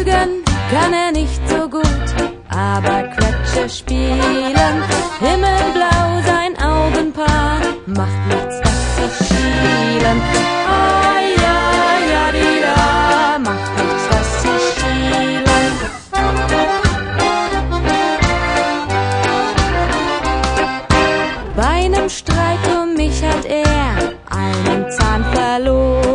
Lügen kann er nicht so gut, aber Quetsche spielen, himmelblau sein Augenpaar, macht nichts, dass sie schielen. Ah ja, ja, die da, macht nichts, dass sie schielen. Bei einem Streit um mich hat er einen Zahn verloren.